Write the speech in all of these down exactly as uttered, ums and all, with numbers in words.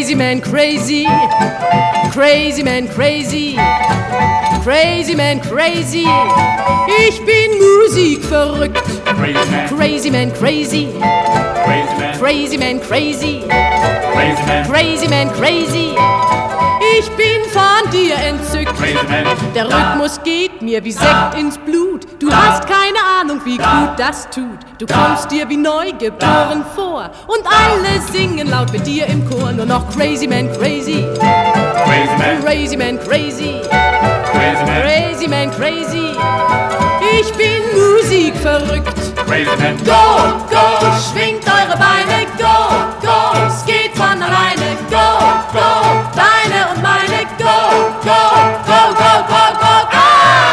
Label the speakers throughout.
Speaker 1: Crazy man, crazy, crazy man, crazy, crazy man, crazy. Ich bin musikverrückt.
Speaker 2: Crazy man,
Speaker 1: Crazy man, crazy,
Speaker 2: crazy man,
Speaker 1: crazy man, crazy,
Speaker 2: crazy man,
Speaker 1: crazy man, crazy. Ich bin von dir entzückt.
Speaker 2: crazy man.
Speaker 1: Der Rhythmus geht mir wie Sekt ins Blut. Du hast keine Ahnung, wie gut das tut. Du kommst dir wie neugeboren vor. Und alle singen laut mit dir im Chor. Nur noch Crazy man, crazy,
Speaker 2: Crazy man,
Speaker 1: crazy man, crazy,
Speaker 2: crazy man,
Speaker 1: crazy man, crazy. Ich bin musikverrückt.
Speaker 2: crazy man.
Speaker 1: Go, go, schwingt eure Beine. Go, go, es geht von alleine. Go, go, deine und meine. Go, go, go, go, go, go, go.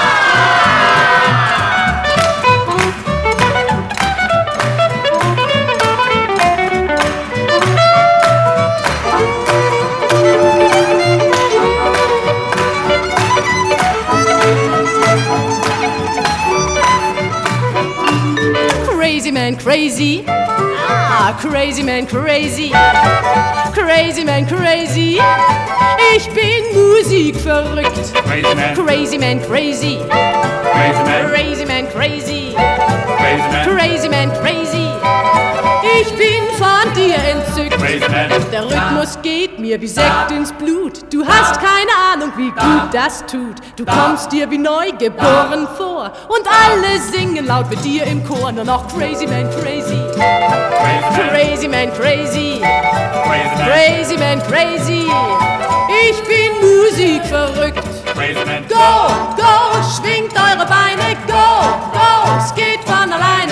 Speaker 1: Crazy man, crazy. Ah, crazy man, crazy. Crazy man, crazy. Ich bin musikverrückt.
Speaker 2: Crazy man,
Speaker 1: Crazy man, crazy.
Speaker 2: crazy man,
Speaker 1: Crazy man, crazy.
Speaker 2: crazy man,
Speaker 1: Crazy man, crazy. Ich bin von dir entzückt.
Speaker 2: crazy man.
Speaker 1: Der Rhythmus geht mir wie Sekt ins Blut. Du hast keine Ahnung, wie gut das tut. Du kommst dir wie neugeboren vor. Und alle singen laut mit dir im Chor. Nur noch Crazy man, crazy. Crazy man, crazy. Crazy man, crazy. Ich bin musikverrückt.
Speaker 2: Crazy man,
Speaker 1: Go, go, schwingt eure Beine. Go, go, es geht von allein.